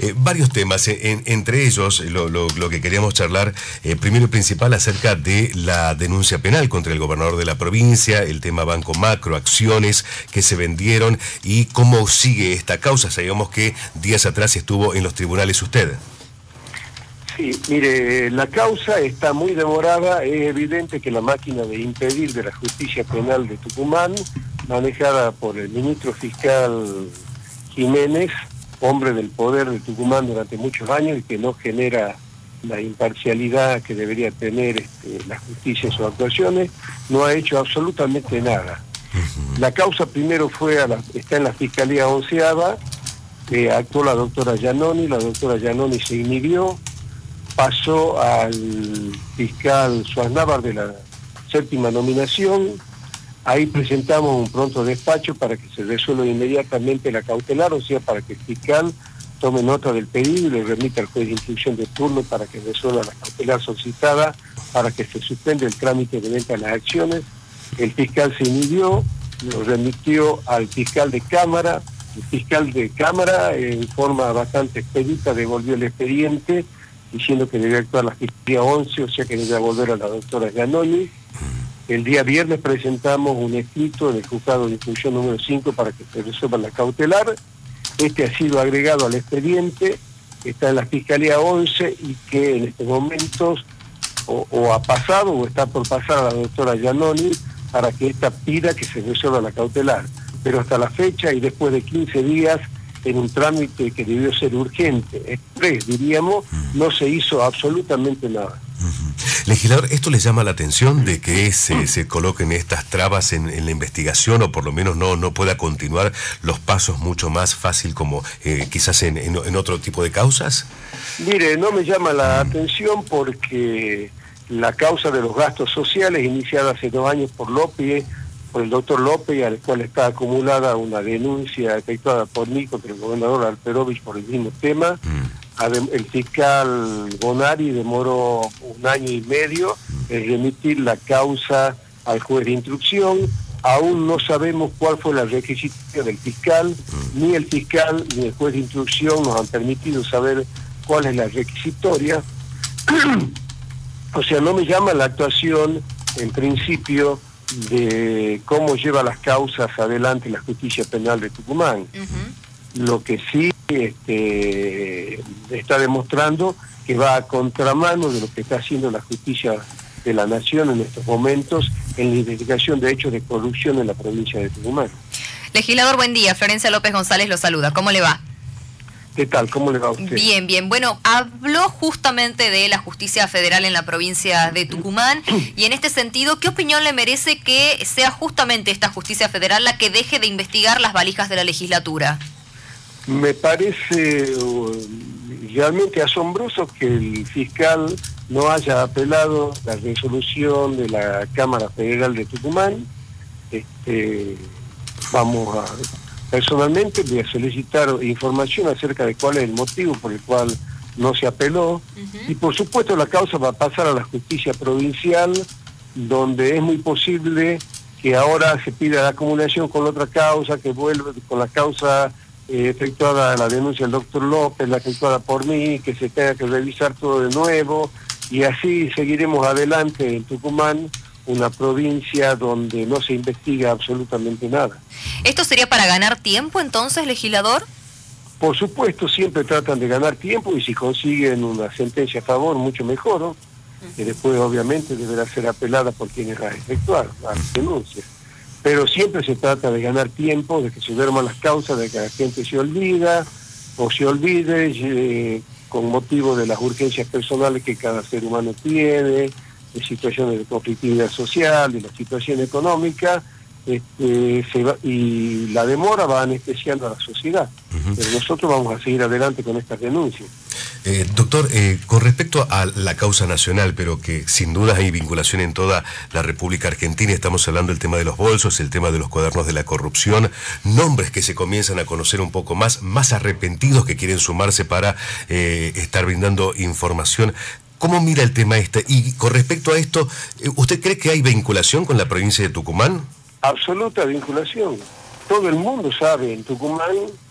varios temas, entre ellos lo que queríamos charlar, primero y principal, acerca de la denuncia penal contra el gobernador de la provincia, el tema Banco Macro, acciones que se vendieron y cómo sigue esta causa. Sabíamos que días atrás estuvo en los tribunales usted. Sí, mire, la causa está muy demorada. Es evidente que la máquina de impedir de la justicia penal de Tucumán, manejada por el ministro fiscal Jiménez, hombre del poder de Tucumán durante muchos años y que no genera la imparcialidad que debería tener la justicia en sus actuaciones, no ha hecho absolutamente nada. La causa primero está en la Fiscalía Onceava, actuó la doctora Giannoni se inhibió, pasó al fiscal Suárez de la séptima nominación. Ahí presentamos un pronto despacho para que se resuelva inmediatamente la cautelar, o sea, para que el fiscal tome nota del pedido y lo remita al juez de instrucción de turno para que resuelva la cautelar solicitada, para que se suspenda el trámite de venta de las acciones. El fiscal se inhibió, lo remitió al fiscal de Cámara. El fiscal de Cámara, en forma bastante expedita, devolvió el expediente, diciendo que debía actuar la Fiscalía 11, o sea que debía volver a la doctora Giannoni. El día viernes presentamos un escrito en el juzgado de instrucción número 5 para que se resuelva la cautelar. Este ha sido agregado al expediente, está en la Fiscalía 11 y que en estos momentos o ha pasado o está por pasar a la doctora Giannoni para que ésta pida que se resuelva la cautelar. Pero hasta la fecha y después de 15 días, en un trámite que debió ser urgente, exprés diríamos, no se hizo absolutamente nada. Legislador, ¿esto le llama la atención de que se coloquen estas trabas en la investigación o por lo menos no pueda continuar los pasos mucho más fácil como quizás en otro tipo de causas? Mire, no me llama la atención porque la causa de los gastos sociales iniciada hace 2 años por el doctor López, al cual está acumulada una denuncia efectuada por mí contra el gobernador Alperovich por el mismo tema. El fiscal Bonari demoró 1 año y medio en remitir la causa al juez de instrucción. Aún no sabemos cuál fue la requisitoria del fiscal, ni el fiscal ni el juez de instrucción nos han permitido saber cuál es la requisitoria. O sea, no me llama la actuación, en principio, de cómo lleva las causas adelante la justicia penal de Tucumán. Lo que sí está demostrando que va a contramano de lo que está haciendo la justicia de la nación en estos momentos en la investigación de hechos de corrupción en la provincia de Tucumán. Legislador, buen día. Florencia López González lo saluda. ¿Cómo le va? ¿Qué tal? ¿Cómo le va a usted? Bien, bien. Bueno, habló justamente de la justicia federal en la provincia de Tucumán y en este sentido, ¿qué opinión le merece que sea justamente esta justicia federal la que deje de investigar las valijas de la legislatura? Me parece realmente asombroso que el fiscal no haya apelado la resolución de la Cámara Federal de Tucumán. Personalmente voy a solicitar información acerca de cuál es el motivo por el cual no se apeló. Y por supuesto la causa va a pasar a la justicia provincial, donde es muy posible que ahora se pida la acumulación con otra causa, que vuelva con la causa efectuada, la denuncia del doctor López, la efectuada por mí, que se tenga que revisar todo de nuevo, y así seguiremos adelante en Tucumán, una provincia donde no se investiga absolutamente nada. ¿Esto sería para ganar tiempo entonces, legislador? Por supuesto, siempre tratan de ganar tiempo y si consiguen una sentencia a favor, mucho mejor, ¿no? Que después obviamente deberá ser apelada por quienes la efectuaron, las denuncias. Pero siempre se trata de ganar tiempo, de que se duerman las causas, de que la gente se olvida o se olvide con motivo de las urgencias personales que cada ser humano tiene, de situaciones de conflictividad social, de la situación económica, y la demora va anestesiando a la sociedad. Pero nosotros vamos a seguir adelante con estas denuncias. Doctor, con respecto a la causa nacional, pero que sin duda hay vinculación en toda la República Argentina, estamos hablando del tema de los bolsos, el tema de los cuadernos de la corrupción, nombres que se comienzan a conocer un poco más arrepentidos que quieren sumarse para estar brindando información. ¿Cómo mira el tema este? Y con respecto a esto, ¿usted cree que hay vinculación con la provincia de Tucumán? Absoluta vinculación. Todo el mundo sabe en Tucumán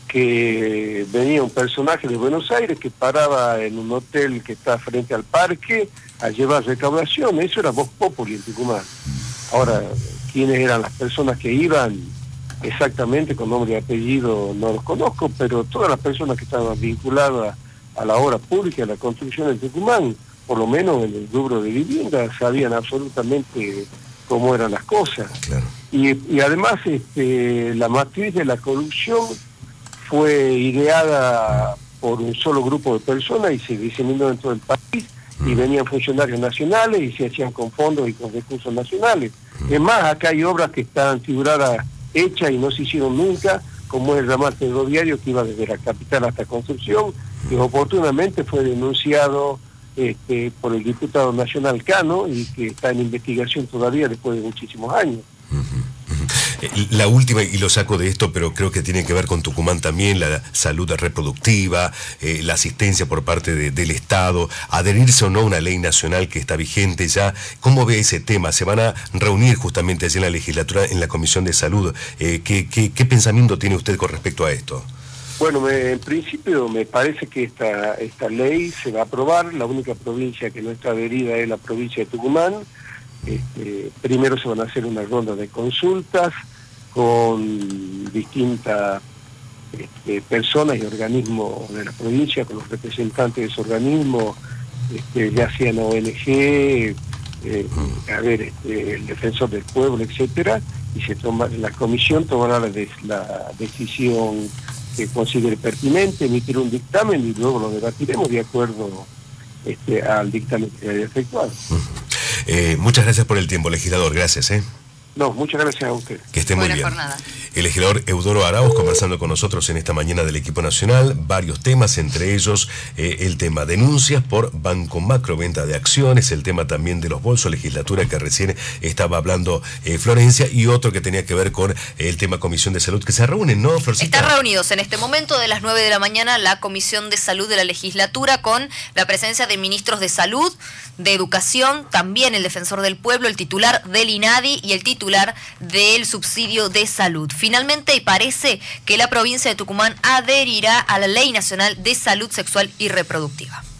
que venía un personaje de Buenos Aires que paraba en un hotel que está frente al parque a llevar recaudación. Eso era Vox Populi en Tucumán. Ahora, quiénes eran las personas que iban exactamente con nombre y apellido no los conozco, pero todas las personas que estaban vinculadas a la obra pública, a la construcción en Tucumán, por lo menos en el rubro de vivienda, sabían absolutamente cómo eran las cosas. Claro. Y además la matriz de la corrupción fue ideada por un solo grupo de personas y se diseminó dentro del país, y venían funcionarios nacionales y se hacían con fondos y con recursos nacionales. Es más, acá hay obras que están figuradas, hechas y no se hicieron nunca, como es el ramal ferroviario que iba desde la capital hasta Construcción, que oportunamente fue denunciado por el diputado nacional Cano y que está en investigación todavía después de muchísimos años. La última, y lo saco de esto, pero creo que tiene que ver con Tucumán también, la salud reproductiva, la asistencia por parte del Estado, adherirse o no a una ley nacional que está vigente ya. ¿Cómo ve ese tema? Se van a reunir justamente allí en la legislatura, en la Comisión de Salud. ¿Qué pensamiento tiene usted con respecto a esto? Bueno, en principio me parece que esta ley se va a aprobar. La única provincia que no está adherida es la provincia de Tucumán. Primero se van a hacer una ronda de consultas con distintas personas y organismos de la provincia, con los representantes de esos organismos, ya sean ONG, el Defensor del Pueblo, etcétera, y la comisión tomará la decisión que considere pertinente, emitir un dictamen y luego lo debatiremos de acuerdo al dictamen que haya efectuado. Muchas gracias por el tiempo, legislador. Gracias. No, muchas gracias a usted. Que esté muy bien. Jornada. El legislador Eudoro Arauz conversando con nosotros en esta mañana del equipo nacional, varios temas, entre ellos el tema denuncias por Banco Macro, venta de acciones, el tema también de los bolsos, legislatura que recién estaba hablando Florencia, y otro que tenía que ver con el tema Comisión de Salud, que se reúnen, ¿no, Florcita? Están reunidos en este momento de las 9 de la mañana la Comisión de Salud de la legislatura con la presencia de ministros de Salud, de Educación, también el Defensor del Pueblo, el titular del INADI y el titular del subsidio de salud. Finalmente, y parece que la provincia de Tucumán adherirá a la Ley Nacional de Salud Sexual y Reproductiva.